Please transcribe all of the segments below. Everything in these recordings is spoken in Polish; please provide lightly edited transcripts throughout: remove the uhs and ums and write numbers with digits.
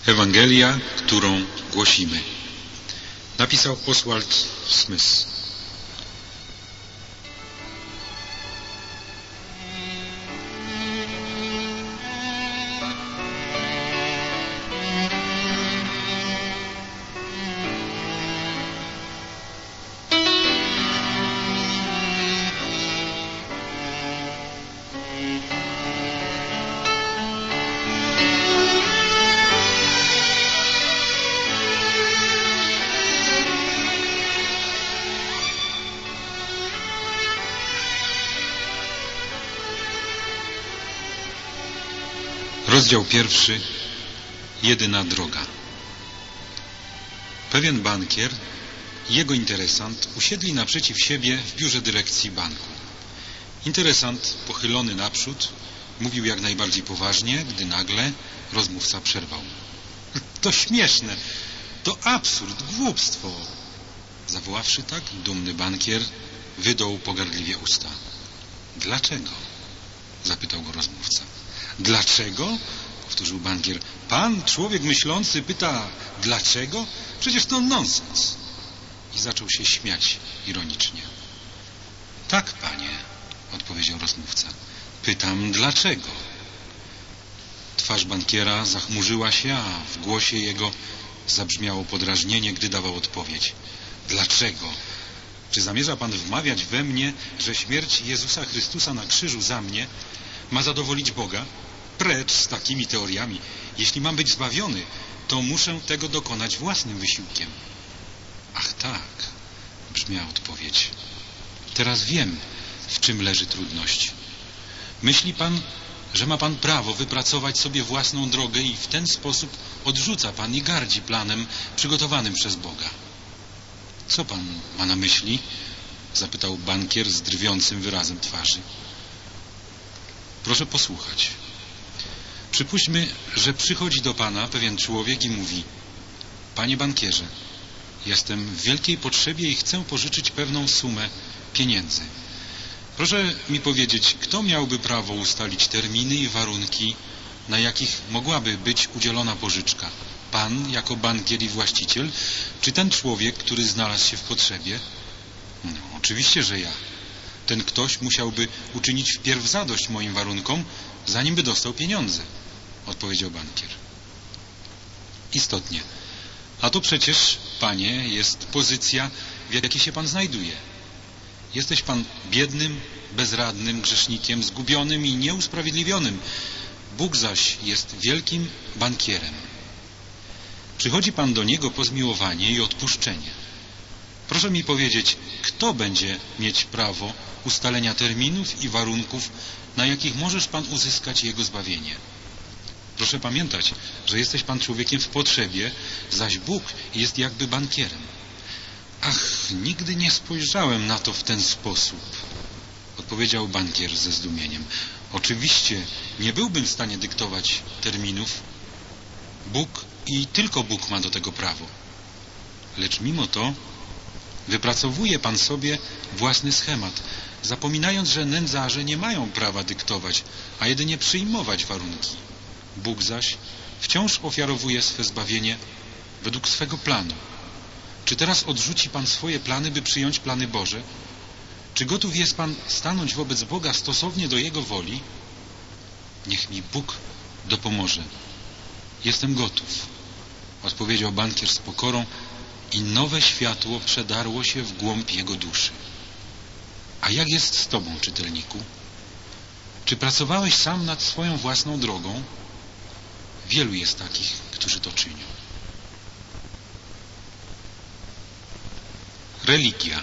Ewangelia, którą głosimy. Napisał Oswald Smith. Rozdział 1. Jedyna droga. Pewien bankier i jego interesant usiedli naprzeciw siebie w biurze dyrekcji banku. Interesant, pochylony naprzód, mówił jak najbardziej poważnie, gdy nagle rozmówca przerwał. To śmieszne, to absurd, głupstwo. Zawoławszy tak, dumny bankier wydął pogardliwie usta. Dlaczego? Zapytał go rozmówca. Dlaczego? Powtórzył bankier. Pan, człowiek myślący, pyta dlaczego? Przecież to nonsens. I zaczął się śmiać ironicznie. Tak, panie, odpowiedział rozmówca. Pytam dlaczego? Twarz bankiera zachmurzyła się, a w głosie jego zabrzmiało podrażnienie, gdy dawał odpowiedź. Dlaczego? Czy zamierza pan wmawiać we mnie, że śmierć Jezusa Chrystusa na krzyżu za mnie ma zadowolić Boga? Precz z takimi teoriami. Jeśli mam być zbawiony, to muszę tego dokonać własnym wysiłkiem. Ach tak, brzmiała odpowiedź. Teraz wiem, w czym leży trudność. Myśli pan, że ma pan prawo wypracować sobie własną drogę i w ten sposób odrzuca pan i gardzi planem przygotowanym przez Boga. Co pan ma na myśli? Zapytał bankier z drwiącym wyrazem twarzy. Proszę posłuchać. Przypuśćmy, że przychodzi do pana pewien człowiek i mówi: Panie bankierze, jestem w wielkiej potrzebie i chcę pożyczyć pewną sumę pieniędzy. Proszę mi powiedzieć, kto miałby prawo ustalić terminy i warunki, na jakich mogłaby być udzielona pożyczka? Pan jako bankier i właściciel, czy ten człowiek, który znalazł się w potrzebie? No, oczywiście, że ja. Ten ktoś musiałby uczynić wpierw zadość moim warunkom, zanim by dostał pieniądze, odpowiedział bankier. Istotnie. A to przecież, panie, jest pozycja, w jakiej się pan znajduje. Jesteś pan biednym, bezradnym grzesznikiem, zgubionym i nieusprawiedliwionym. Bóg zaś jest wielkim bankierem. Przychodzi pan do Niego po zmiłowanie i odpuszczenie. Proszę mi powiedzieć, kto będzie mieć prawo ustalenia terminów i warunków, na jakich możesz pan uzyskać Jego zbawienie? Proszę pamiętać, że jesteś pan człowiekiem w potrzebie, zaś Bóg jest jakby bankierem. Ach, nigdy nie spojrzałem na to w ten sposób, odpowiedział bankier ze zdumieniem. Oczywiście nie byłbym w stanie dyktować terminów. Bóg i tylko Bóg ma do tego prawo. Lecz mimo to wypracowuje pan sobie własny schemat, zapominając, że nędzarze nie mają prawa dyktować, a jedynie przyjmować warunki. Bóg zaś wciąż ofiarowuje swe zbawienie według swego planu. Czy teraz odrzuci pan swoje plany, by przyjąć plany Boże? Czy gotów jest pan stanąć wobec Boga stosownie do Jego woli? Niech mi Bóg dopomoże. Jestem gotów, odpowiedział bankier z pokorą i nowe światło przedarło się w głąb jego duszy. A jak jest z tobą, czytelniku? Czy pracowałeś sam nad swoją własną drogą? Wielu jest takich, którzy to czynią. Religia.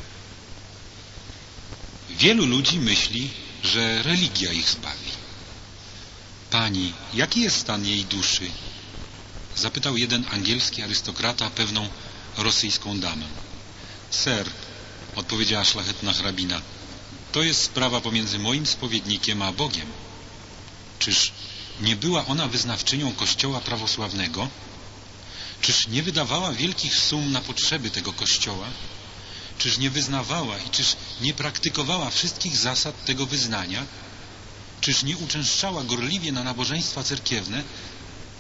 Wielu ludzi myśli, że religia ich zbawi. Pani, jaki jest stan jej duszy? Zapytał jeden angielski arystokrata pewną rosyjską damę. Ser, odpowiedziała szlachetna hrabina, to jest sprawa pomiędzy moim spowiednikiem a Bogiem. Czyż nie była ona wyznawczynią Kościoła prawosławnego? Czyż nie wydawała wielkich sum na potrzeby tego Kościoła? Czyż nie wyznawała i czyż nie praktykowała wszystkich zasad tego wyznania? Czyż nie uczęszczała gorliwie na nabożeństwa cerkiewne?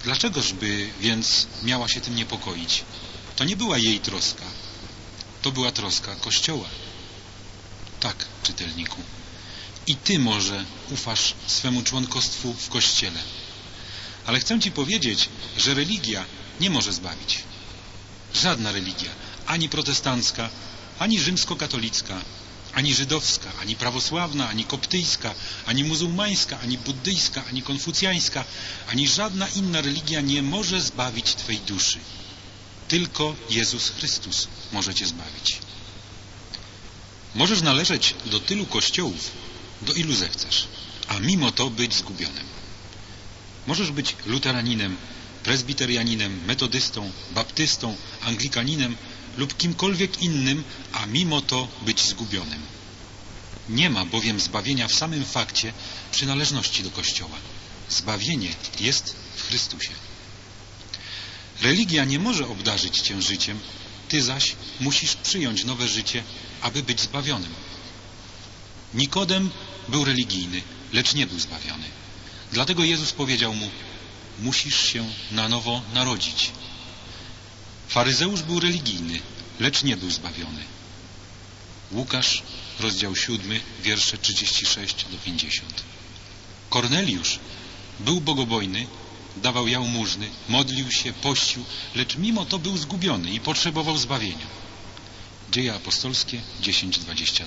Dlaczegożby więc miała się tym niepokoić? To nie była jej troska. To była troska Kościoła. Tak, czytelniku. I ty może ufasz swemu członkostwu w Kościele. Ale chcę ci powiedzieć, że religia nie może zbawić. Żadna religia, ani protestancka, ani rzymskokatolicka, ani żydowska, ani prawosławna, ani koptyjska, ani muzułmańska, ani buddyjska, ani konfucjańska, ani żadna inna religia nie może zbawić twej duszy. Tylko Jezus Chrystus może cię zbawić. Możesz należeć do tylu kościołów, do ilu zechcesz, a mimo to być zgubionym. Możesz być luteraninem, prezbiterianinem, metodystą, baptystą, anglikaninem lub kimkolwiek innym, a mimo to być zgubionym. Nie ma bowiem zbawienia w samym fakcie przynależności do Kościoła. Zbawienie jest w Chrystusie. Religia nie może obdarzyć cię życiem, ty zaś musisz przyjąć nowe życie, aby być zbawionym. Nikodem był religijny, lecz nie był zbawiony. Dlatego Jezus powiedział mu: musisz się na nowo narodzić. Faryzeusz był religijny, lecz nie był zbawiony. Łukasz, rozdział 7, wiersze 36 do 50. Korneliusz był bogobojny, dawał jałmużny, modlił się, pościł, lecz mimo to był zgubiony i potrzebował zbawienia. Dzieje apostolskie 10:22.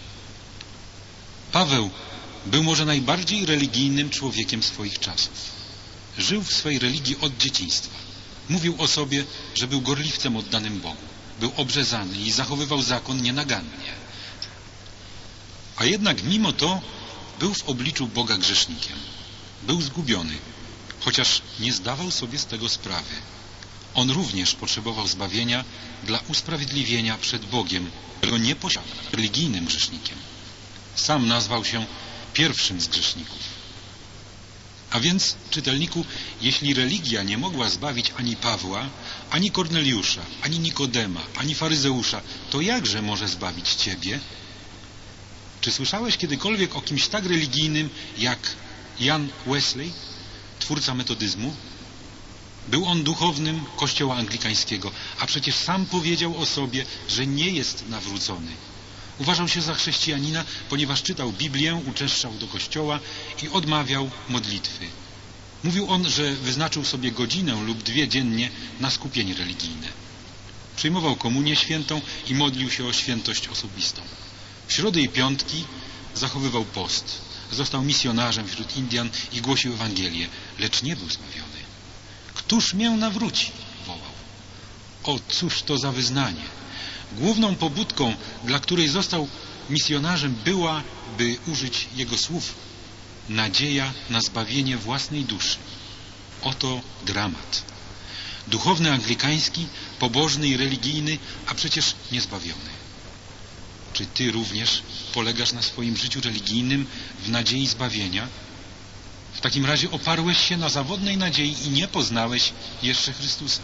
Paweł był może najbardziej religijnym człowiekiem swoich czasów. Żył w swej religii od dzieciństwa. Mówił o sobie, że był gorliwcem oddanym Bogu. Był obrzezany i zachowywał zakon nienagannie. A jednak mimo to był w obliczu Boga grzesznikiem. Był zgubiony, chociaż nie zdawał sobie z tego sprawy. On również potrzebował zbawienia dla usprawiedliwienia przed Bogiem, którego nie posiadał, religijnym grzesznikiem. Sam nazwał się pierwszym z grzeszników. A więc, czytelniku, jeśli religia nie mogła zbawić ani Pawła, ani Korneliusza, ani Nikodema, ani faryzeusza, to jakże może zbawić ciebie? Czy słyszałeś kiedykolwiek o kimś tak religijnym jak Jan Wesley, twórca metodyzmu? Był on duchownym kościoła anglikańskiego, a przecież sam powiedział o sobie, że nie jest nawrócony. Uważał się za chrześcijanina, ponieważ czytał Biblię, uczęszczał do kościoła i odmawiał modlitwy. Mówił on, że wyznaczył sobie godzinę lub 2 dziennie na skupienie religijne. Przyjmował komunię świętą i modlił się o świętość osobistą. W środy i piątki zachowywał post. Został misjonarzem wśród Indian i głosił Ewangelię, lecz nie był zbawiony. Któż mię nawróci? Wołał. O, cóż to za wyznanie! Główną pobudką, dla której został misjonarzem, była, by użyć jego słów, nadzieja na zbawienie własnej duszy. Oto dramat. Duchowny anglikański, pobożny i religijny, a przecież niezbawiony. Czy ty również polegasz na swoim życiu religijnym w nadziei zbawienia? W takim razie oparłeś się na zawodnej nadziei i nie poznałeś jeszcze Chrystusa.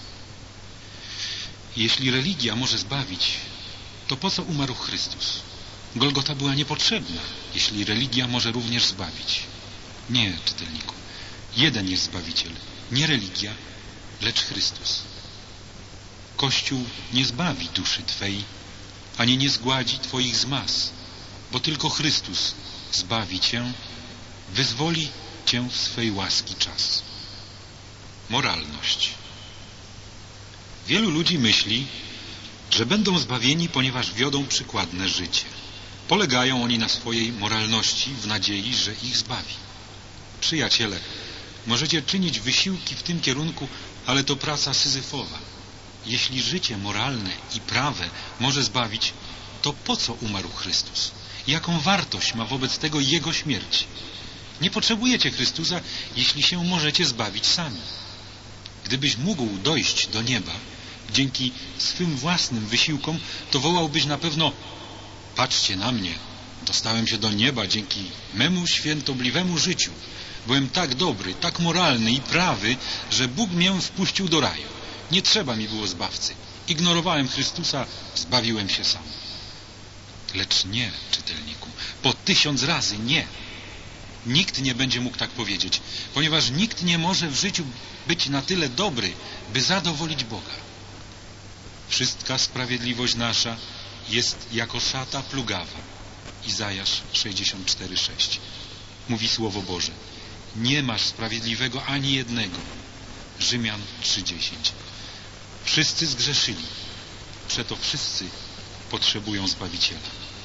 Jeśli religia może zbawić, to po co umarł Chrystus? Golgota była niepotrzebna, jeśli religia może również zbawić. Nie, czytelniku. Jeden jest Zbawiciel, nie religia, lecz Chrystus. Kościół nie zbawi duszy twej, ani nie zgładzi twoich zmas, bo tylko Chrystus zbawi cię, wyzwoli cię w swej łaski czas. Moralność. Wielu ludzi myśli, że będą zbawieni, ponieważ wiodą przykładne życie. Polegają oni na swojej moralności w nadziei, że ich zbawi. Przyjaciele, możecie czynić wysiłki w tym kierunku, ale to praca syzyfowa. Jeśli życie moralne i prawe może zbawić, to po co umarł Chrystus? Jaką wartość ma wobec tego Jego śmierć? Nie potrzebujecie Chrystusa, jeśli się możecie zbawić sami. Gdybyś mógł dojść do nieba dzięki swym własnym wysiłkom, to wołałbyś na pewno: patrzcie na mnie, dostałem się do nieba dzięki memu świętobliwemu życiu. Byłem tak dobry, tak moralny i prawy, że Bóg mnie wpuścił do raju. Nie trzeba mi było zbawcy. Ignorowałem Chrystusa, zbawiłem się sam. Lecz nie, czytelniku, po 1000 razy nie. Nikt nie będzie mógł tak powiedzieć, ponieważ nikt nie może w życiu być na tyle dobry, by zadowolić Boga. Wszystka sprawiedliwość nasza jest jako szata plugawa. Izajasz 64:6. Mówi Słowo Boże. Nie masz sprawiedliwego ani jednego. Rzymian 3:10. Wszyscy zgrzeszyli. Przeto wszyscy potrzebują Zbawiciela.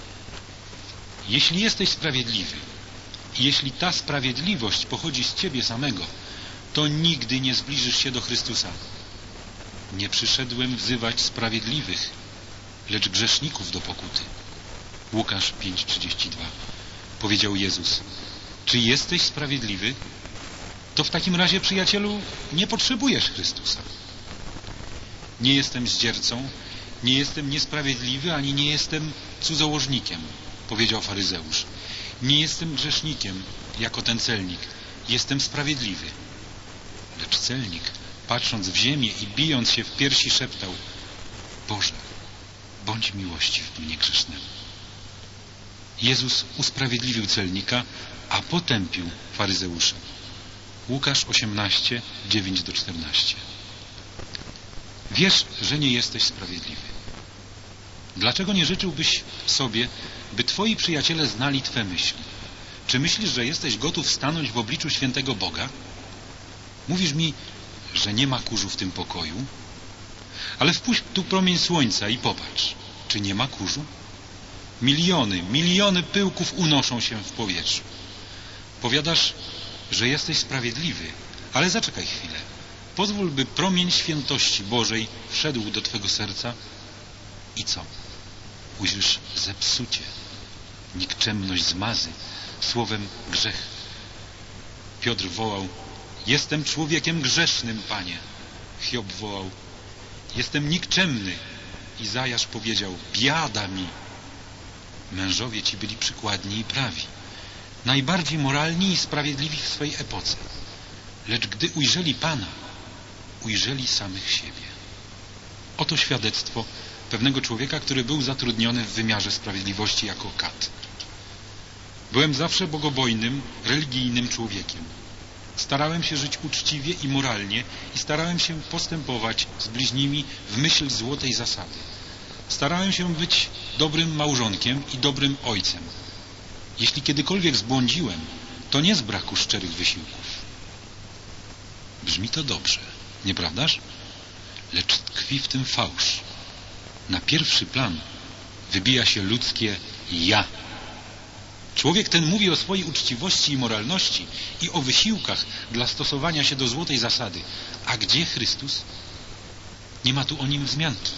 Jeśli jesteś sprawiedliwy i jeśli ta sprawiedliwość pochodzi z Ciebie samego, to nigdy nie zbliżysz się do Chrystusa. Nie przyszedłem wzywać sprawiedliwych, lecz grzeszników do pokuty. Łukasz 5:32. Powiedział Jezus: czy jesteś sprawiedliwy? To w takim razie, przyjacielu, nie potrzebujesz Chrystusa. Nie jestem zdziercą, nie jestem niesprawiedliwy, ani nie jestem cudzołożnikiem, powiedział faryzeusz. Nie jestem grzesznikiem, jako ten celnik. Jestem sprawiedliwy. Lecz celnik, patrząc w ziemię i bijąc się w piersi, szeptał: Boże, bądź miłościw mnie grzesznemu. Jezus usprawiedliwił celnika, a potępił faryzeusza. Łukasz 18:9-14. Wiesz, że nie jesteś sprawiedliwy. Dlaczego nie życzyłbyś sobie, by twoi przyjaciele znali twe myśli? Czy myślisz, że jesteś gotów stanąć w obliczu świętego Boga? Mówisz mi, że nie ma kurzu w tym pokoju? Ale wpuść tu promień słońca i popatrz, czy nie ma kurzu? Miliony pyłków unoszą się w powietrzu. Powiadasz, że jesteś sprawiedliwy, ale zaczekaj chwilę. Pozwól, by promień świętości Bożej wszedł do twego serca i co? Ujrzysz zepsucie, nikczemność zmazy, słowem grzech. Piotr wołał: jestem człowiekiem grzesznym, Panie. Hiob wołał: jestem nikczemny. Izajasz powiedział: biada mi. Mężowie ci byli przykładni i prawi, najbardziej moralni i sprawiedliwi w swej epoce. Lecz gdy ujrzeli Pana, ujrzeli samych siebie. Oto świadectwo pewnego człowieka, który był zatrudniony w wymiarze sprawiedliwości jako kat. Byłem zawsze bogobojnym, religijnym człowiekiem. Starałem się żyć uczciwie i moralnie i starałem się postępować z bliźnimi w myśl złotej zasady. Starałem się być dobrym małżonkiem i dobrym ojcem. Jeśli kiedykolwiek zbłądziłem, to nie z braku szczerych wysiłków. Brzmi to dobrze, nieprawdaż? Lecz tkwi w tym fałsz. Na pierwszy plan wybija się ludzkie ja. Człowiek ten mówi o swojej uczciwości i moralności i o wysiłkach dla stosowania się do złotej zasady. A gdzie Chrystus? Nie ma tu o nim wzmianki.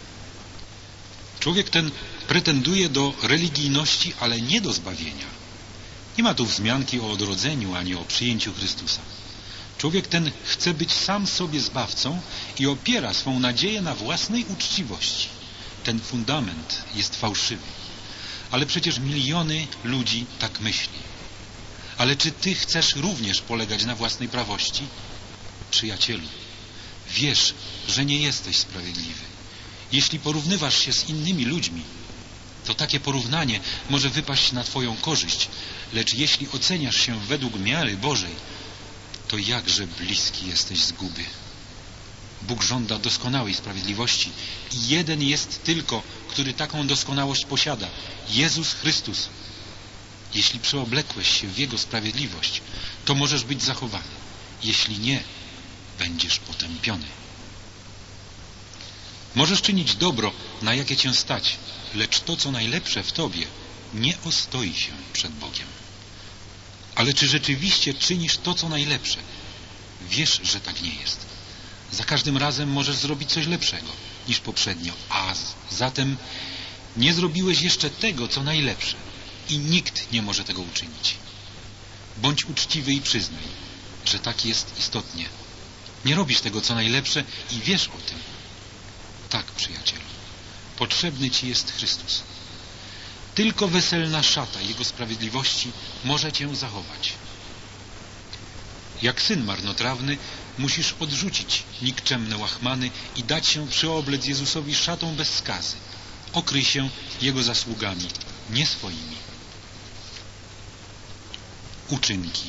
Człowiek ten pretenduje do religijności, ale nie do zbawienia. Nie ma tu wzmianki o odrodzeniu, ani o przyjęciu Chrystusa. Człowiek ten chce być sam sobie zbawcą i opiera swą nadzieję na własnej uczciwości. Ten fundament jest fałszywy. Ale przecież miliony ludzi tak myśli. Ale czy ty chcesz również polegać na własnej prawości? Przyjacielu, wiesz, że nie jesteś sprawiedliwy. Jeśli porównywasz się z innymi ludźmi, to takie porównanie może wypaść na twoją korzyść, lecz jeśli oceniasz się według miary Bożej, to jakże bliski jesteś zguby. Bóg żąda doskonałej sprawiedliwości i jeden jest tylko, który taką doskonałość posiada: Jezus Chrystus. Jeśli przeoblekłeś się w Jego sprawiedliwość, to możesz być zachowany. Jeśli nie, będziesz potępiony. Możesz czynić dobro, na jakie cię stać, lecz to, co najlepsze w tobie, nie ostoi się przed Bogiem. Ale czy rzeczywiście czynisz to, co najlepsze? Wiesz, że tak nie jest. Za każdym razem możesz zrobić coś lepszego niż poprzednio, a zatem nie zrobiłeś jeszcze tego, co najlepsze i nikt nie może tego uczynić. Bądź uczciwy i przyznaj, że tak jest istotnie. Nie robisz tego, co najlepsze i wiesz o tym. Tak, przyjacielu, potrzebny ci jest Chrystus. Tylko weselna szata Jego sprawiedliwości może cię zachować. Jak syn marnotrawny musisz odrzucić nikczemne łachmany i dać się przyoblec Jezusowi szatą bez skazy. Okryj się Jego zasługami, nie swoimi. uczynki.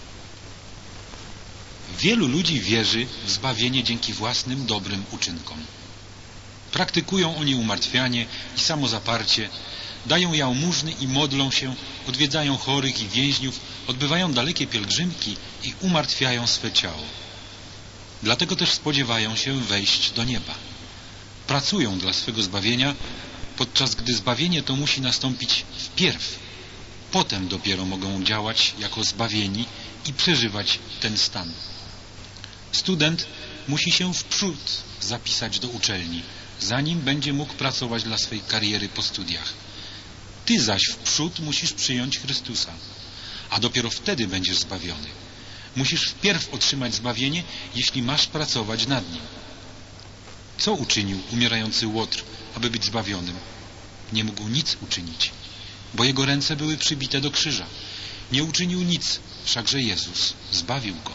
Wielu ludzi wierzy w zbawienie dzięki własnym dobrym uczynkom. Praktykują oni umartwianie i samozaparcie, dają jałmużny i modlą się, odwiedzają chorych i więźniów, odbywają dalekie pielgrzymki i umartwiają swe ciało. Dlatego też spodziewają się wejść do nieba. Pracują dla swego zbawienia, podczas gdy zbawienie to musi nastąpić wpierw. Potem dopiero mogą działać jako zbawieni i przeżywać ten stan. Student musi się wprzód zapisać do uczelni, zanim będzie mógł pracować dla swej kariery po studiach. Ty zaś wprzód musisz przyjąć Chrystusa, a dopiero wtedy będziesz zbawiony. Musisz wpierw otrzymać zbawienie, jeśli masz pracować nad nim. Co uczynił umierający Łotr, aby być zbawionym? Nie mógł nic uczynić, bo jego ręce były przybite do krzyża. Nie uczynił nic, wszakże Jezus zbawił go.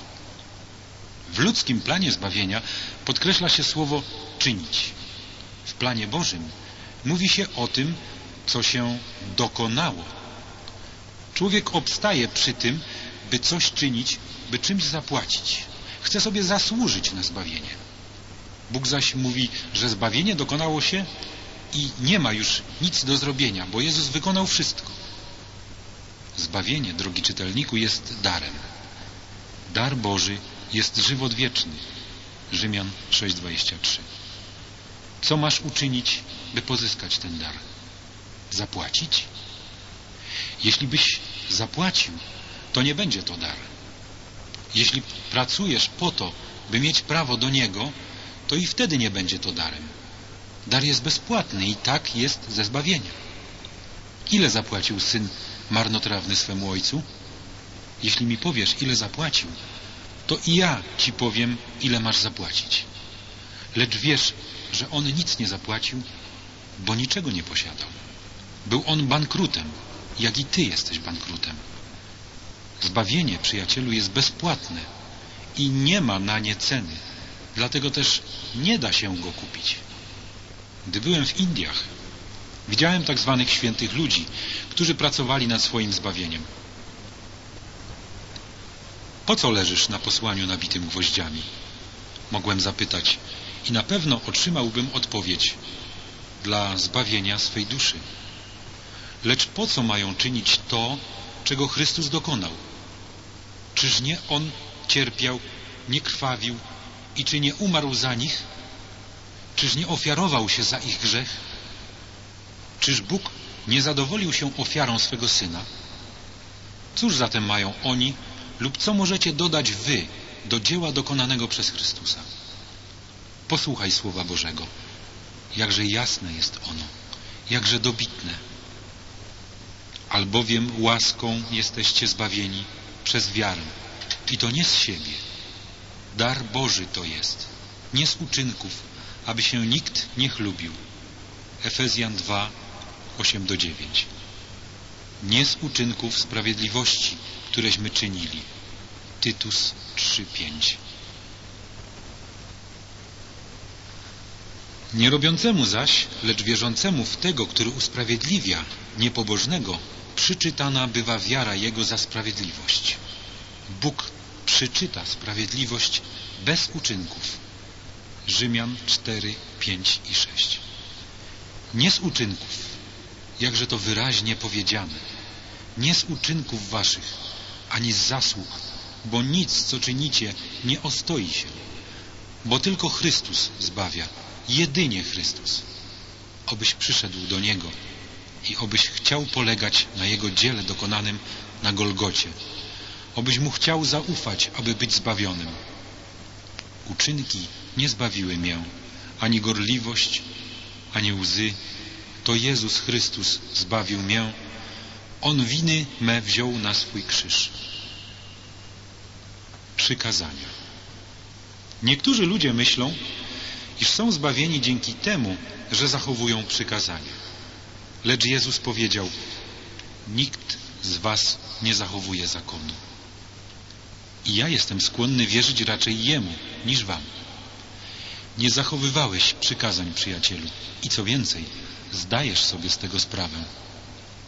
W ludzkim planie zbawienia podkreśla się słowo czynić. W planie Bożym mówi się o tym, co się dokonało. Człowiek obstaje przy tym, by coś czynić, by czymś zapłacić. Chce sobie zasłużyć na zbawienie. Bóg zaś mówi, że zbawienie dokonało się i nie ma już nic do zrobienia, bo Jezus wykonał wszystko. Zbawienie, drogi czytelniku, jest darem. Dar Boży jest żywot wieczny. Rzymian 6:23. Co masz uczynić, by pozyskać ten dar? Zapłacić? Jeśli byś zapłacił, to nie będzie to dar. Jeśli pracujesz po to, by mieć prawo do niego, to i wtedy nie będzie to darem. Dar jest bezpłatny i tak jest ze zbawienia. Ile zapłacił syn marnotrawny swemu ojcu? Jeśli mi powiesz, ile zapłacił, to i ja ci powiem, ile masz zapłacić. Lecz wiesz, że on nic nie zapłacił, bo niczego nie posiadał. Był on bankrutem, jak i ty jesteś bankrutem. Zbawienie, przyjacielu, jest bezpłatne i nie ma na nie ceny. Dlatego też nie da się go kupić. Gdy byłem w Indiach, widziałem tak zwanych świętych ludzi, którzy pracowali nad swoim zbawieniem. Po co leżysz na posłaniu nabitym gwoździami? Mogłem zapytać i na pewno otrzymałbym odpowiedź: dla zbawienia swej duszy. Lecz po co mają czynić to, czego Chrystus dokonał? Czyż nie On cierpiał, nie krwawił i czy nie umarł za nich? Czyż nie ofiarował się za ich grzech? Czyż Bóg nie zadowolił się ofiarą swego Syna? Cóż zatem mają oni lub co możecie dodać wy do dzieła dokonanego przez Chrystusa? Posłuchaj Słowa Bożego. Jakże jasne jest ono, jakże dobitne. Albowiem łaską jesteście zbawieni przez wiarę. I to nie z siebie. Dar Boży to jest, nie z uczynków, aby się nikt nie chlubił. Efezjan 2, 8-9. Nie z uczynków sprawiedliwości, któreśmy czynili. Tytus 3, 5. Nie robiącemu zaś, lecz wierzącemu w tego, który usprawiedliwia niepobożnego, przyczytana bywa wiara jego za sprawiedliwość. Bóg przyczyta sprawiedliwość bez uczynków. Rzymian 4, 5 i 6. Nie z uczynków, jakże to wyraźnie powiedziane, nie z uczynków waszych, ani z zasług, bo nic, co czynicie, nie ostoi się, bo tylko Chrystus zbawia, jedynie Chrystus. Obyś przyszedł do Niego i obyś chciał polegać na Jego dziele dokonanym na Golgocie. Obyś Mu chciał zaufać, aby być zbawionym. Uczynki nie zbawiły mię, ani gorliwość, ani łzy. To Jezus Chrystus zbawił mię. On winy me wziął na swój krzyż. Przykazania. Niektórzy ludzie myślą, iż są zbawieni dzięki temu, że zachowują przykazania. Lecz Jezus powiedział: nikt z was nie zachowuje zakonu. I ja jestem skłonny wierzyć raczej Jemu niż wam. Nie zachowywałeś przykazań, przyjacielu. I co więcej, zdajesz sobie z tego sprawę.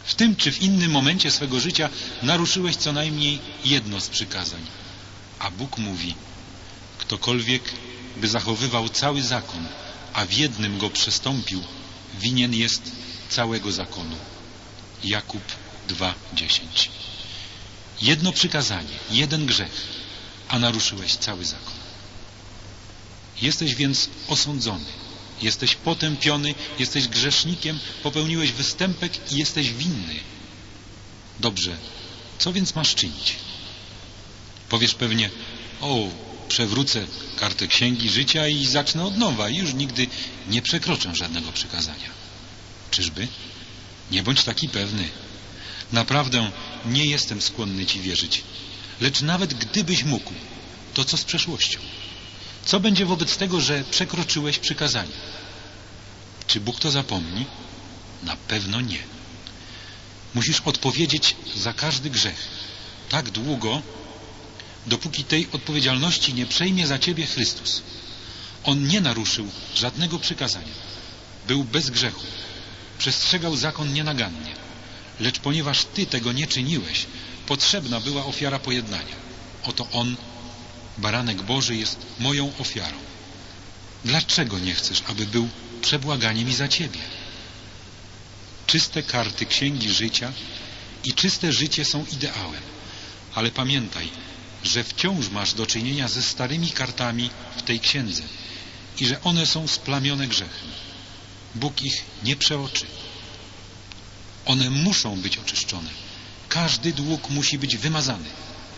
W tym czy w innym momencie swego życia naruszyłeś co najmniej jedno z przykazań. A Bóg mówi, ktokolwiek by zachowywał cały zakon, a w jednym go przestąpił, winien jest całego zakonu. Jakub 2:10. Jedno przykazanie, jeden grzech, a naruszyłeś cały zakon. Jesteś więc osądzony, jesteś potępiony, jesteś grzesznikiem, popełniłeś występek i jesteś winny. Dobrze, co więc masz czynić? Powiesz pewnie, przewrócę kartę księgi życia i zacznę od nowa i już nigdy nie przekroczę żadnego przykazania. Czyżby? Nie bądź taki pewny. Naprawdę nie jestem skłonny Ci wierzyć. Lecz nawet gdybyś mógł, to co z przeszłością? Co będzie wobec tego, że przekroczyłeś przykazanie? Czy Bóg to zapomni? Na pewno nie. Musisz odpowiedzieć za każdy grzech tak długo, dopóki tej odpowiedzialności nie przejmie za Ciebie Chrystus. On nie naruszył żadnego przykazania. Był bez grzechu. Przestrzegał zakon nienagannie. Lecz ponieważ Ty tego nie czyniłeś, potrzebna była ofiara pojednania. Oto On, Baranek Boży, jest moją ofiarą. Dlaczego nie chcesz, aby był przebłaganiem i za Ciebie? Czyste karty księgi życia i czyste życie są ideałem. Ale pamiętaj, że wciąż masz do czynienia ze starymi kartami w tej księdze i że one są splamione grzechem. Bóg ich nie przeoczy. One muszą być oczyszczone. Każdy dług musi być wymazany.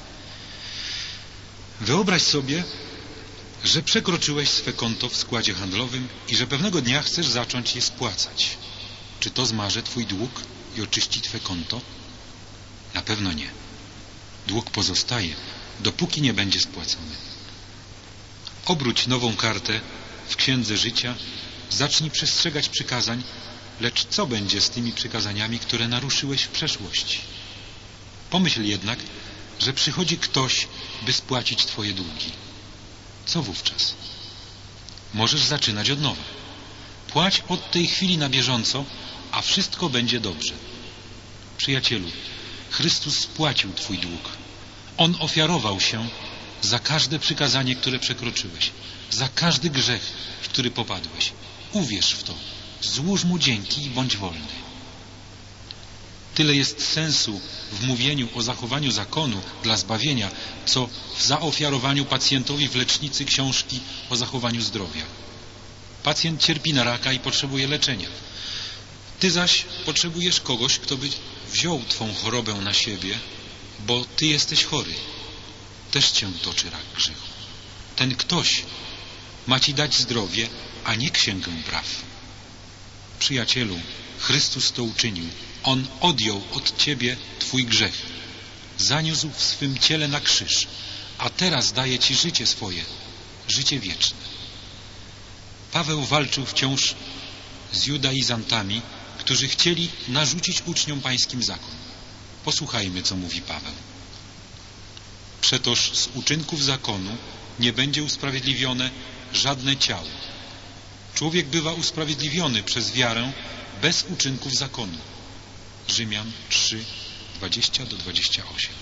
Wyobraź sobie, że przekroczyłeś swe konto w składzie handlowym i że pewnego dnia chcesz zacząć je spłacać. Czy to zmaże Twój dług i oczyści Twe konto? Na pewno nie. Dług pozostaje, dopóki nie będzie spłacony. Obróć nową kartę w księdze życia, zacznij przestrzegać przykazań, lecz co będzie z tymi przykazaniami, które naruszyłeś w przeszłości? Pomyśl jednak, że przychodzi ktoś, by spłacić Twoje długi. Co wówczas? Możesz zaczynać od nowa. Płać od tej chwili na bieżąco, a wszystko będzie dobrze. Przyjacielu, Chrystus spłacił Twój dług. On ofiarował się za każde przykazanie, które przekroczyłeś, za każdy grzech, w który popadłeś. Uwierz w to. Złóż Mu dzięki i bądź wolny. Tyle jest sensu w mówieniu o zachowaniu zakonu dla zbawienia, co w zaofiarowaniu pacjentowi w lecznicy książki o zachowaniu zdrowia. Pacjent cierpi na raka i potrzebuje leczenia. Ty zaś potrzebujesz kogoś, kto by wziął Twą chorobę na siebie, bo Ty jesteś chory. Też Cię toczy rak grzechu. Ten ktoś ma Ci dać zdrowie, a nie księgę praw. Przyjacielu, Chrystus to uczynił. On odjął od Ciebie Twój grzech. Zaniósł w swym ciele na krzyż, a teraz daje Ci życie swoje, życie wieczne. Paweł walczył wciąż z judaizantami, którzy chcieli narzucić uczniom pańskim zakon. Posłuchajmy, co mówi Paweł. Przetoż z uczynków zakonu nie będzie usprawiedliwione żadne ciało. Człowiek bywa usprawiedliwiony przez wiarę bez uczynków zakonu. Rzymian 3, 20-28.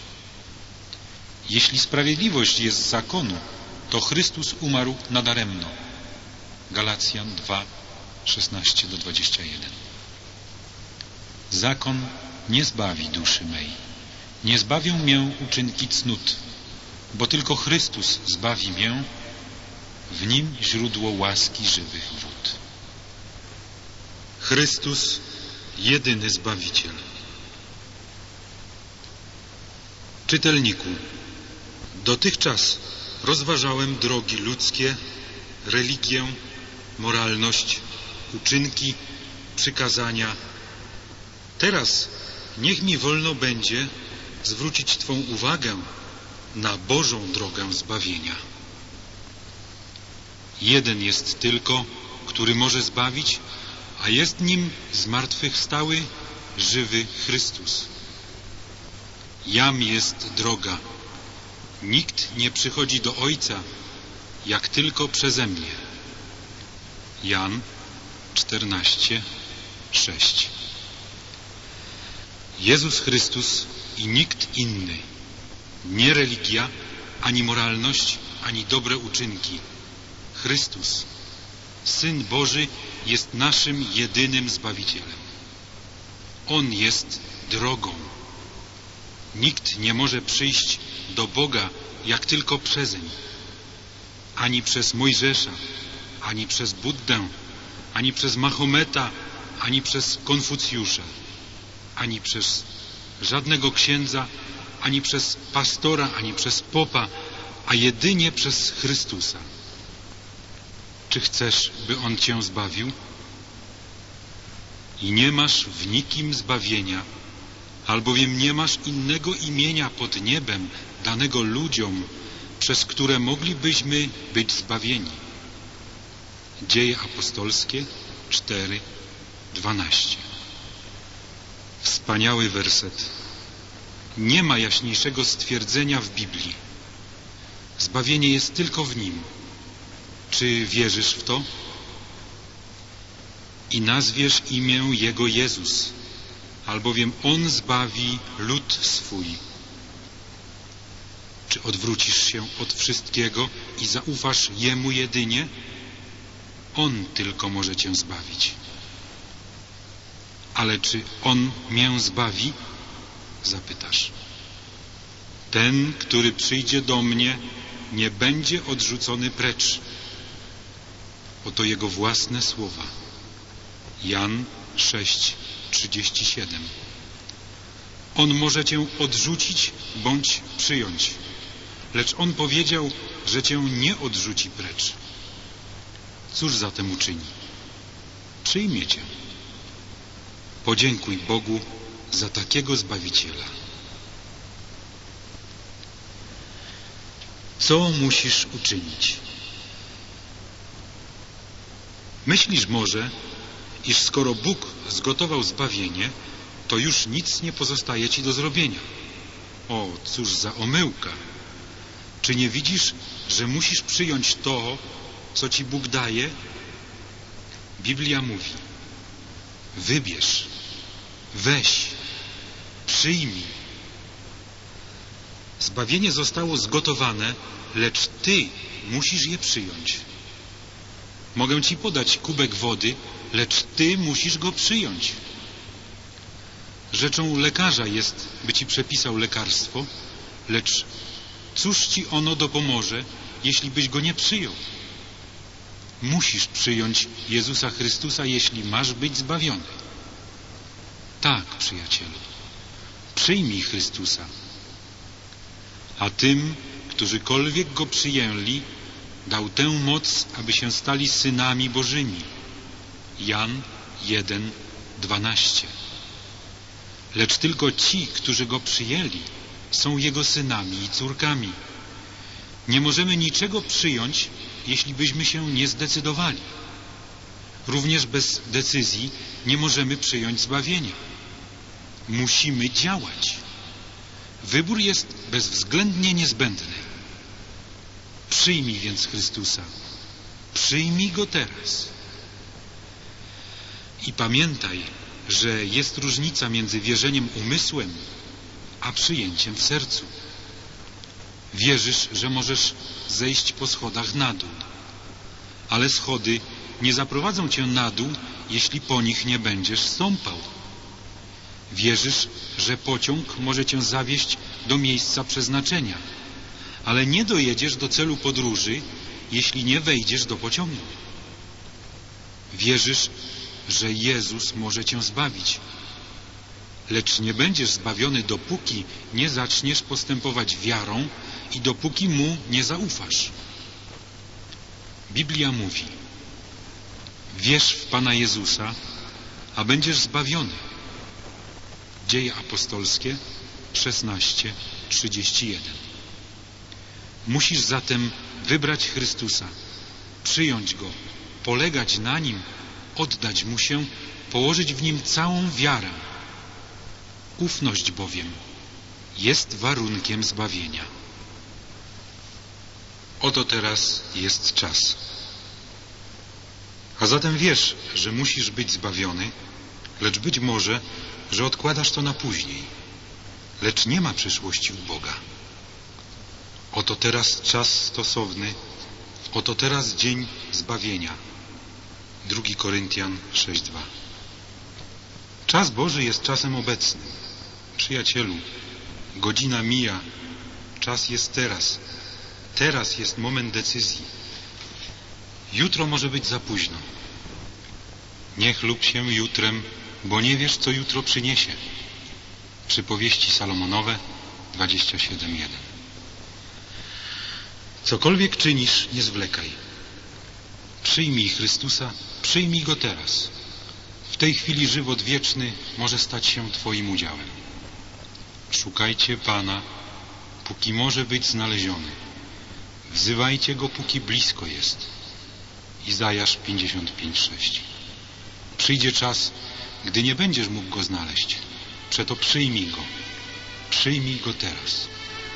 Jeśli sprawiedliwość jest z zakonu, to Chrystus umarł nadaremno. Galacjan 2, 16-21. Zakon nie zbawi duszy mej. Nie zbawią mię uczynki cnót, bo tylko Chrystus zbawi mię, w Nim źródło łaski żywych wód. Chrystus, jedyny Zbawiciel. Czytelniku, dotychczas rozważałem drogi ludzkie, religię, moralność, uczynki, przykazania. Teraz niech mi wolno będzie zwrócić Twą uwagę na Bożą drogę zbawienia. Jeden jest tylko, który może zbawić, a jest nim zmartwychwstały, żywy Chrystus. Jam jest droga. Nikt nie przychodzi do Ojca, jak tylko przeze mnie. Jan 14:6. Jezus Chrystus i nikt inny. Nie religia, ani moralność, ani dobre uczynki. Chrystus, Syn Boży, jest naszym jedynym Zbawicielem. On jest drogą. Nikt nie może przyjść do Boga jak tylko przezeń. Ani przez Mojżesza, ani przez Buddę, ani przez Mahometa, ani przez Konfucjusza, ani przez żadnego księdza, ani przez pastora, ani przez popa, a jedynie przez Chrystusa. Czy chcesz, by On cię zbawił? I nie masz w nikim zbawienia, albowiem nie masz innego imienia pod niebem danego ludziom, przez które moglibyśmy być zbawieni. Dzieje apostolskie 4:12. Wspaniały werset. Nie ma jaśniejszego stwierdzenia w Biblii. Zbawienie jest tylko w Nim. Czy wierzysz w to? I nazwiesz imię Jego Jezus, albowiem On zbawi lud swój. Czy odwrócisz się od wszystkiego i zaufasz Jemu jedynie? On tylko może cię zbawić. Ale czy On mię zbawi? Zapytasz. Ten, który przyjdzie do mnie, nie będzie odrzucony precz. Oto Jego własne słowa. Jan 6:37. On może cię odrzucić bądź przyjąć, lecz On powiedział, że cię nie odrzuci precz. Cóż zatem uczyni? Przyjmie cię. Podziękuj Bogu za takiego Zbawiciela. Co musisz uczynić? Myślisz może, iż skoro Bóg zgotował zbawienie, to już nic nie pozostaje ci do zrobienia. O, cóż za omyłka! Czy nie widzisz, że musisz przyjąć to, co ci Bóg daje? Biblia mówi: wybierz, weź, przyjmij. Zbawienie zostało zgotowane, lecz ty musisz je przyjąć. Mogę ci podać kubek wody, lecz ty musisz go przyjąć. Rzeczą lekarza jest, by ci przepisał lekarstwo, lecz cóż ci ono dopomoże, jeśli byś go nie przyjął? Musisz przyjąć Jezusa Chrystusa, jeśli masz być zbawiony. Tak, przyjacielu, przyjmij Chrystusa. A tym, którzykolwiek Go przyjęli, dał tę moc, aby się stali synami Bożymi. Jan 1:12. Lecz tylko ci, którzy Go przyjęli, są Jego synami i córkami. Nie możemy niczego przyjąć, jeśli byśmy się nie zdecydowali. Również bez decyzji nie możemy przyjąć zbawienia. Musimy działać. Wybór jest bezwzględnie niezbędny. Przyjmij więc Chrystusa. Przyjmij Go teraz. I pamiętaj, że jest różnica między wierzeniem umysłem, a przyjęciem w sercu. Wierzysz, że możesz zejść po schodach na dół, ale schody nie zaprowadzą cię na dół, jeśli po nich nie będziesz stąpał. Wierzysz, że pociąg może cię zawieźć do miejsca przeznaczenia, ale nie dojedziesz do celu podróży, jeśli nie wejdziesz do pociągu. Wierzysz, że Jezus może cię zbawić, lecz nie będziesz zbawiony, dopóki nie zaczniesz postępować wiarą i dopóki Mu nie zaufasz. Biblia mówi: wierz w Pana Jezusa, a będziesz zbawiony. Dzieje apostolskie 16:31. Musisz zatem wybrać Chrystusa, przyjąć Go, polegać na Nim, oddać Mu się, położyć w Nim całą wiarę. Ufność bowiem jest warunkiem zbawienia. Oto teraz jest czas. A zatem wiesz, że musisz być zbawiony, lecz być może że odkładasz to na później. Lecz nie ma przyszłości u Boga. Oto teraz czas stosowny, oto teraz dzień zbawienia. 2 Koryntian 6:2. Czas Boży jest czasem obecnym. Przyjacielu, godzina mija, czas jest teraz. Teraz jest moment decyzji. Jutro może być za późno. Nie chlub się jutrem, bo nie wiesz, co jutro przyniesie. Przypowieści Salomonowe 27:1. Cokolwiek czynisz, nie zwlekaj. Przyjmij Chrystusa, przyjmij Go teraz. W tej chwili żywot wieczny może stać się Twoim udziałem. Szukajcie Pana, póki może być znaleziony. Wzywajcie Go, póki blisko jest. Izajasz 55:6. Przyjdzie czas, gdy nie będziesz mógł Go znaleźć. Przeto przyjmij Go. Przyjmij Go teraz.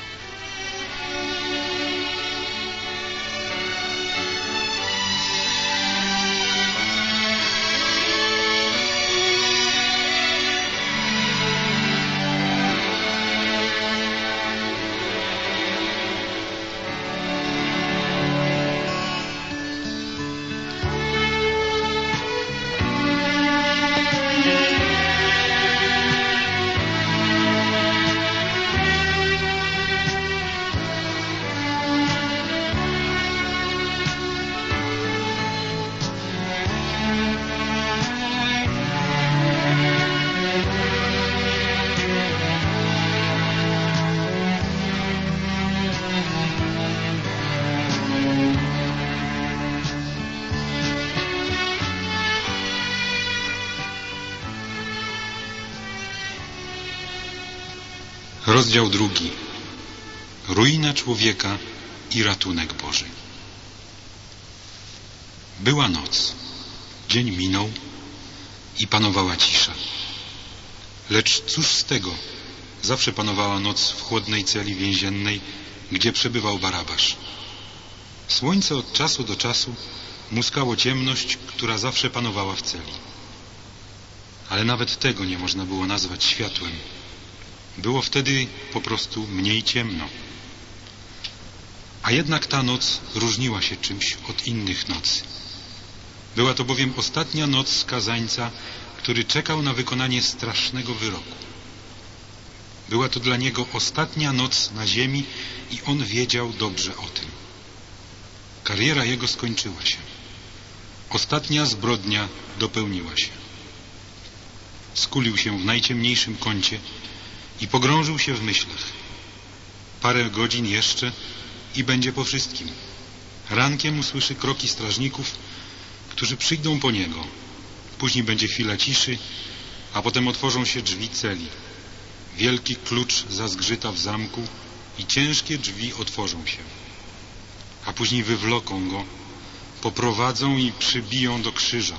Rozdział 2. Ruina człowieka i ratunek Boży. Była noc, dzień minął i panowała cisza. Lecz cóż z tego? Zawsze panowała noc w chłodnej celi więziennej, gdzie przebywał Barabasz. Słońce od czasu do czasu muskało ciemność, która zawsze panowała w celi. Ale nawet tego nie można było nazwać światłem. Było wtedy po prostu mniej ciemno. A jednak ta noc różniła się czymś od innych nocy. Była to bowiem ostatnia noc skazańca, który czekał na wykonanie strasznego wyroku. Była to dla niego ostatnia noc na ziemi i on wiedział dobrze o tym. Kariera jego skończyła się. Ostatnia zbrodnia dopełniła się. Skulił się w najciemniejszym kącie i pogrążył się w myślach. Parę godzin jeszcze i będzie po wszystkim. Rankiem usłyszy kroki strażników, którzy przyjdą po niego. Później będzie chwila ciszy, a potem otworzą się drzwi celi. Wielki klucz zazgrzyta w zamku i ciężkie drzwi otworzą się. A później wywloką go, poprowadzą i przybiją do krzyża.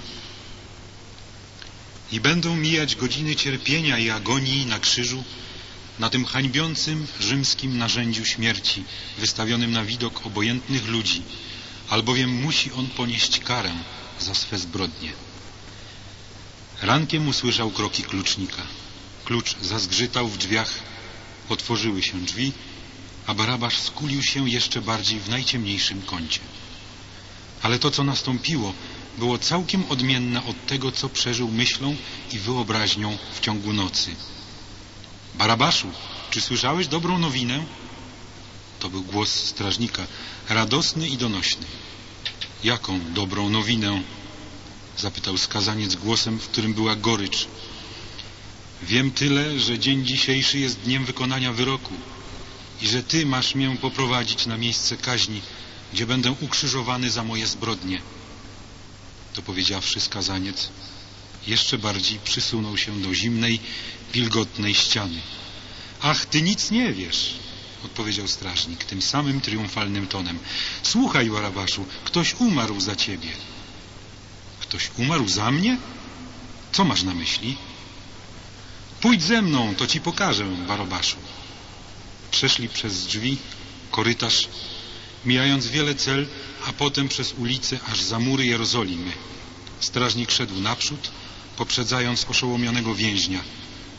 I będą mijać godziny cierpienia i agonii na krzyżu, na tym hańbiącym rzymskim narzędziu śmierci, wystawionym na widok obojętnych ludzi, albowiem musi on ponieść karę za swe zbrodnie. Rankiem usłyszał kroki klucznika. Klucz zazgrzytał w drzwiach, otworzyły się drzwi, a Barabasz skulił się jeszcze bardziej w najciemniejszym kącie. Ale to, co nastąpiło, było całkiem odmienne od tego, co przeżył myślą i wyobraźnią w ciągu nocy. Barabaszu, czy słyszałeś dobrą nowinę? To był głos strażnika, radosny i donośny. Jaką dobrą nowinę? Zapytał skazaniec głosem, w którym była gorycz. Wiem tyle, że dzień dzisiejszy jest dniem wykonania wyroku i że Ty masz mię poprowadzić na miejsce kaźni, gdzie będę ukrzyżowany za moje zbrodnie. To powiedziawszy, skazaniec jeszcze bardziej przysunął się do zimnej, wilgotnej ściany. Ach, Ty nic nie wiesz, odpowiedział strażnik tym samym triumfalnym tonem. Słuchaj, Barabaszu, ktoś umarł za Ciebie. Ktoś umarł za mnie? Co masz na myśli? Pójdź ze mną, to Ci pokażę, Barabaszu. Przeszli przez drzwi, korytarz, mijając wiele cel, a potem przez ulice aż za mury Jerozolimy. Strażnik szedł naprzód, poprzedzając oszołomionego więźnia.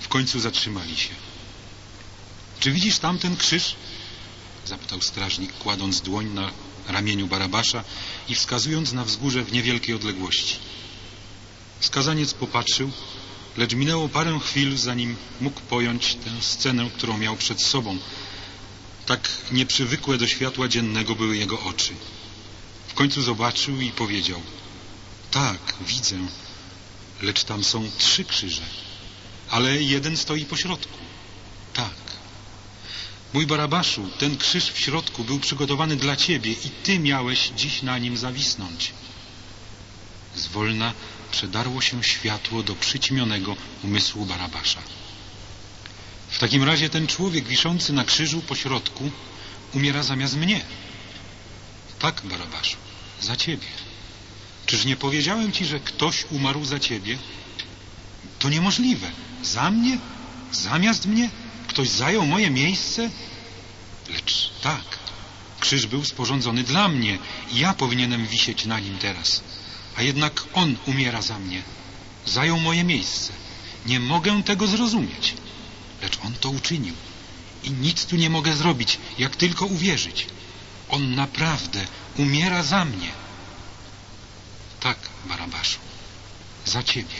W końcu zatrzymali się. Czy widzisz tamten krzyż? Zapytał strażnik, kładąc dłoń na ramieniu Barabasza i wskazując na wzgórze w niewielkiej odległości. Skazaniec popatrzył, lecz minęło parę chwil, zanim mógł pojąć tę scenę, którą miał przed sobą. Tak nieprzywykłe do światła dziennego były jego oczy. W końcu zobaczył i powiedział: tak, widzę, lecz tam są 3 krzyże, ale jeden stoi pośrodku. Tak. Mój Barabaszu, ten krzyż w środku był przygotowany dla ciebie i ty miałeś dziś na nim zawisnąć. Zwolna przedarło się światło do przyćmionego umysłu Barabasza. W takim razie ten człowiek wiszący na krzyżu pośrodku umiera zamiast mnie. Tak, Barabaszu, za ciebie. Czyż nie powiedziałem ci, że ktoś umarł za ciebie? To niemożliwe. Za mnie? Zamiast mnie? Ktoś zajął moje miejsce? Lecz tak, krzyż był sporządzony dla mnie i ja powinienem wisieć na nim teraz. A jednak on umiera za mnie. Zajął moje miejsce. Nie mogę tego zrozumieć. Lecz on to uczynił. I nic tu nie mogę zrobić, jak tylko uwierzyć. On naprawdę umiera za mnie. Tak, Barabaszu, za ciebie.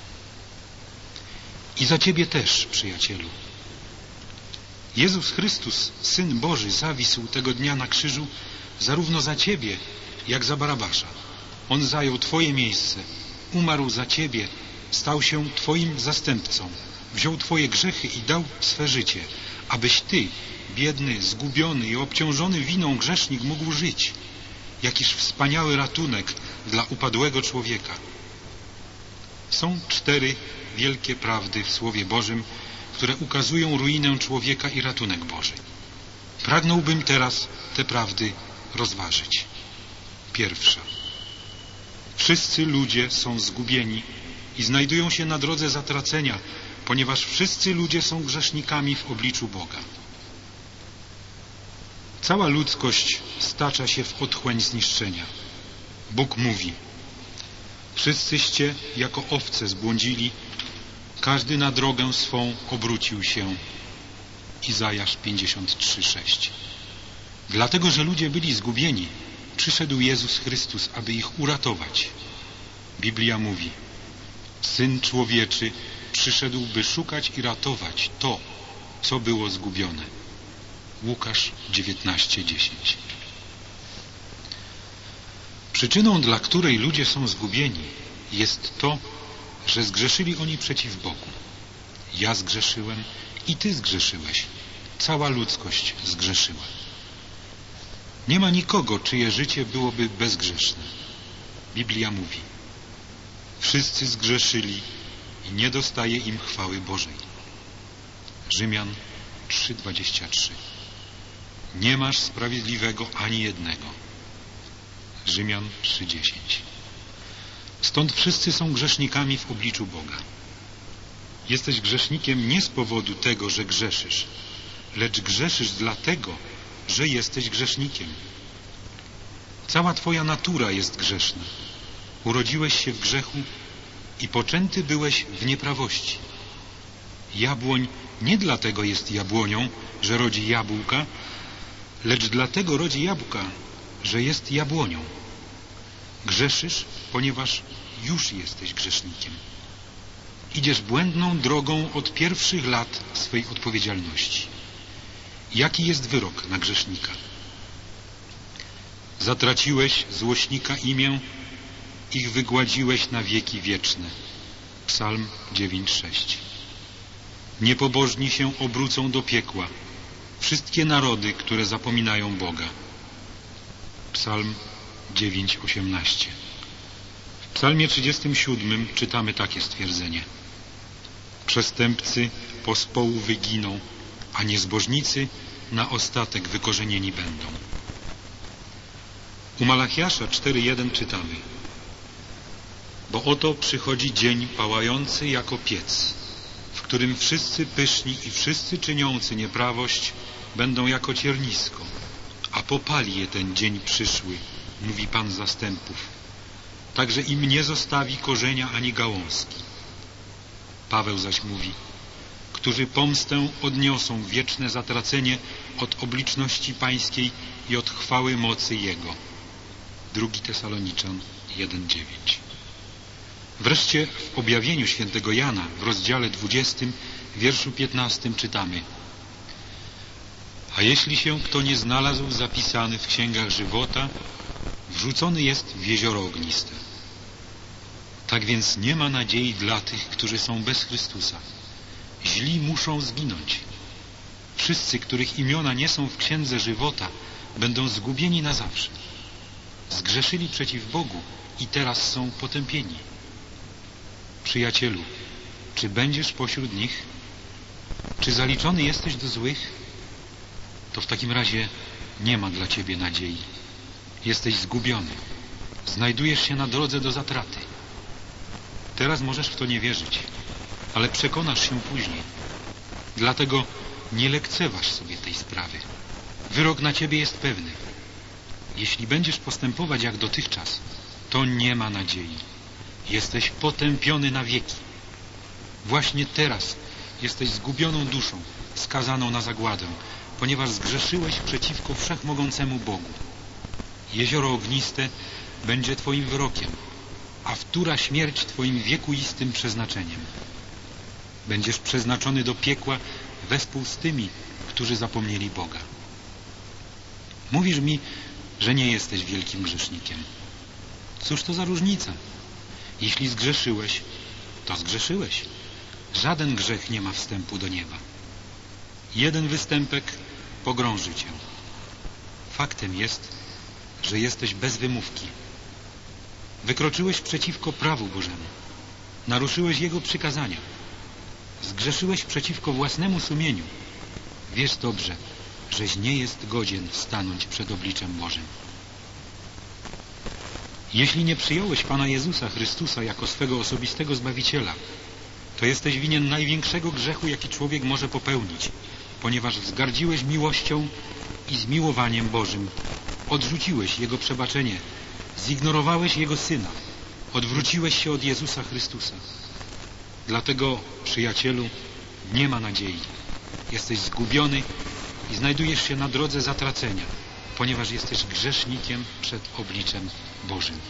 I za ciebie też, przyjacielu. Jezus Chrystus, Syn Boży, zawisł tego dnia na krzyżu zarówno za ciebie, jak za Barabasza. On zajął twoje miejsce, umarł za ciebie, stał się twoim zastępcą, wziął twoje grzechy i dał swe życie, abyś ty, biedny, zgubiony i obciążony winą grzesznik, mógł żyć. Jakiż wspaniały ratunek dla upadłego człowieka. Są 4 wielkie prawdy w Słowie Bożym, które ukazują ruinę człowieka i ratunek Boży. Pragnąłbym teraz te prawdy rozważyć. Pierwsza. Wszyscy ludzie są zgubieni i znajdują się na drodze zatracenia, ponieważ wszyscy ludzie są grzesznikami w obliczu Boga. Cała ludzkość stacza się w otchłań zniszczenia. Bóg mówi: wszyscyście jako owce zbłądzili, każdy na drogę swą obrócił się. Izajasz 53:6. Dlatego, że ludzie byli zgubieni, przyszedł Jezus Chrystus, aby ich uratować. Biblia mówi: Syn Człowieczy przyszedł, by szukać i ratować to, co było zgubione. Łukasz 19:10. Przyczyną, dla której ludzie są zgubieni, jest to, że zgrzeszyli oni przeciw Bogu. Ja zgrzeszyłem i ty zgrzeszyłeś. Cała ludzkość zgrzeszyła. Nie ma nikogo, czyje życie byłoby bezgrzeszne. Biblia mówi: wszyscy zgrzeszyli i nie dostaje im chwały Bożej. Rzymian 3:23. Nie masz sprawiedliwego ani jednego. Rzymian 3:10. Stąd wszyscy są grzesznikami w obliczu Boga. Jesteś grzesznikiem nie z powodu tego, że grzeszysz, lecz grzeszysz dlatego, że jesteś grzesznikiem. Cała twoja natura jest grzeszna. Urodziłeś się w grzechu i poczęty byłeś w nieprawości. Jabłoń nie dlatego jest jabłonią, że rodzi jabłka, lecz dlatego rodzi jabłka, że jest jabłonią. Grzeszysz, ponieważ już jesteś grzesznikiem. Idziesz błędną drogą od pierwszych lat swej odpowiedzialności. Jaki jest wyrok na grzesznika? Zatraciłeś złośnika imię, ich wygładziłeś na wieki wieczne. Psalm 9:6. Niepobożni się obrócą do piekła, wszystkie narody, które zapominają Boga. Psalm 9:18. W Psalmie 37 czytamy takie stwierdzenie: przestępcy pospołu wyginą, a niezbożnicy na ostatek wykorzenieni będą. U Malachiasza 4:1 czytamy: bo oto przychodzi dzień pałający jako piec, w którym wszyscy pyszni i wszyscy czyniący nieprawość będą jako ciernisko, a popali je ten dzień przyszły, mówi Pan zastępów. Także im nie zostawi korzenia ani gałązki. Paweł zaś mówi: którzy pomstę odniosą wieczne zatracenie od obliczności pańskiej i od chwały mocy Jego. 2 Tesaloniczan 1:9. Wreszcie w objawieniu świętego Jana w rozdziale 20, wierszu 15 czytamy: a jeśli się kto nie znalazł zapisany w księgach żywota, wrzucony jest w jezioro ogniste. Tak więc nie ma nadziei dla tych, którzy są bez Chrystusa. Źli muszą zginąć. Wszyscy, których imiona nie są w księdze żywota, będą zgubieni na zawsze. Zgrzeszyli przeciw Bogu i teraz są potępieni. Przyjacielu, czy będziesz pośród nich? Czy zaliczony jesteś do złych? To w takim razie nie ma dla ciebie nadziei. Jesteś zgubiony. Znajdujesz się na drodze do zatraty. Teraz możesz w to nie wierzyć, ale przekonasz się później. Dlatego nie lekceważ sobie tej sprawy. Wyrok na ciebie jest pewny. Jeśli będziesz postępować jak dotychczas, to nie ma nadziei. Jesteś potępiony na wieki. Właśnie teraz jesteś zgubioną duszą, skazaną na zagładę, ponieważ zgrzeszyłeś przeciwko wszechmogącemu Bogu. Jezioro ogniste będzie twoim wyrokiem, a wtóra śmierć twoim wiekuistym przeznaczeniem. Będziesz przeznaczony do piekła wespół z tymi, którzy zapomnieli Boga. Mówisz mi, że nie jesteś wielkim grzesznikiem. Cóż to za różnica? Jeśli zgrzeszyłeś, to zgrzeszyłeś. Żaden grzech nie ma wstępu do nieba. Jeden występek pogrąży cię. Faktem jest, że jesteś bez wymówki. Wykroczyłeś przeciwko prawu Bożemu. Naruszyłeś Jego przykazania. Zgrzeszyłeś przeciwko własnemu sumieniu. Wiesz dobrze, żeś nie jest godzien stanąć przed obliczem Bożym. Jeśli nie przyjąłeś Pana Jezusa Chrystusa jako swego osobistego Zbawiciela, to jesteś winien największego grzechu, jaki człowiek może popełnić, ponieważ wzgardziłeś miłością i zmiłowaniem Bożym. Odrzuciłeś Jego przebaczenie, zignorowałeś Jego Syna, odwróciłeś się od Jezusa Chrystusa. Dlatego, przyjacielu, nie ma nadziei. Jesteś zgubiony i znajdujesz się na drodze zatracenia, ponieważ jesteś grzesznikiem przed obliczem Bożym.